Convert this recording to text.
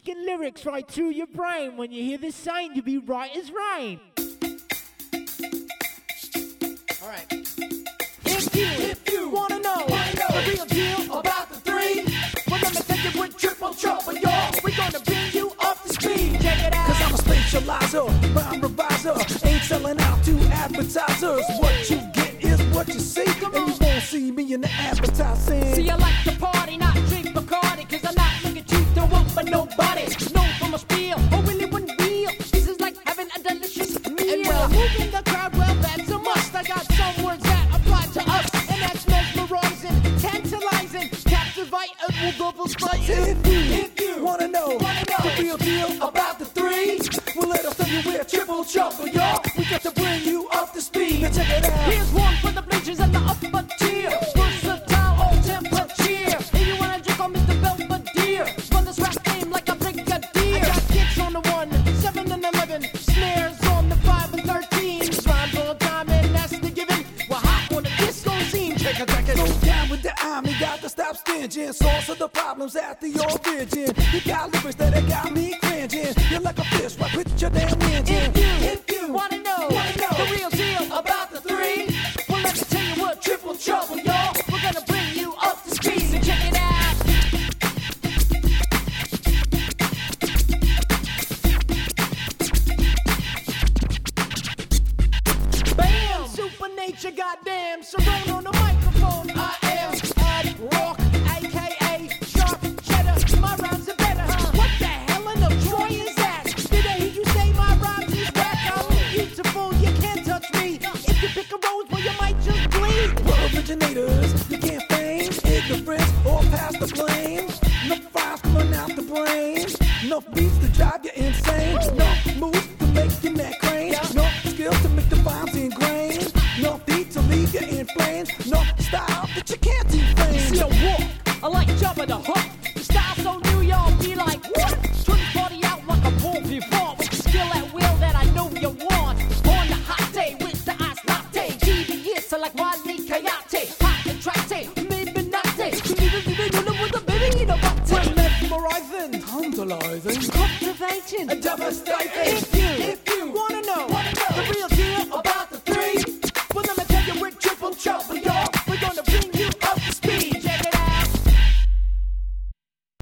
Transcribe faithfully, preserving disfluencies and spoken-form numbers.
kicking lyrics right through your brain. When you hear this sign, you'll be right as rain. All right. If you, if you wanna know, wanna know the real deal about the three, well, let me take it with triple trouble, y'all. We're gonna bring you up to speed. Check it out. Cause I'm a spatializer, rhyme reviser. Ain't selling out to advertisers. What you get is what you see. And you won't see me in the advertising. See, I like to party, not drink Bacardi. Cause I'm not looking cheap, don't want for nobody. Known from a spiel, oh, really wouldn't real. This is like having a delicious meal. And well, moving the crowd, well, that's a must. I got some words that apply to us. And that's mesmerizing, tantalizing, captivate, and will double slice. If you, if you wanna know, wanna know the real deal about the three, well, let us tell you we're triple trouble, y'all. We got to bring you up to speed. Now check it out. Here's one for the bleachers and the upper tier. Versatile, all temperature. If you wanna drink on Mister Belvedere, run this rap game like a brigadier. I got kicks on the one, seven and eleven, snares on the five and thirteen. Rhymes on time and that's the given. We're hot on the disco scene. Check it, check it. Go down with the army, got to stop stinging. Source of the problems at the origin. You got lyrics that have got me cringing. You're like a fish, right with your damn engine. If you, if you wanna know, wanna know the real deal about the three, well, let me tell you what triple trouble, y'all. We're gonna bring you up to speed, so check it out. Bam! Supernature, goddamn. Surround on the microphone. I am Ad Rock, aka Sharp Cheddar. My rhymes are better. What the hell in the Troy is that? Did I hear you say my rhymes is whack? I'm beautiful, you can't touch me. If you pick a rose, well, you might just bleed. We're originators, you can't feign ignorance or pass the blame. No files coming out the brain. No beats to drive you insane. No moves to make your neck crane. No skills to make the rhymes ingrained. No feet to leave you in flames. No style that you can't defame. See, I walk, I like Jabba the Hutt. The style so new, y'all be like, what? Turn the party out like a bon vivant. With the skill at will that I know you want. On the hot day with the ice latte. Devious, I like Wally Coyote. Hot and trite, maybe not day. With the baby in a We're butt. mesmerizing, tantalizing, Captivating. and devastating. If you, if you wanna know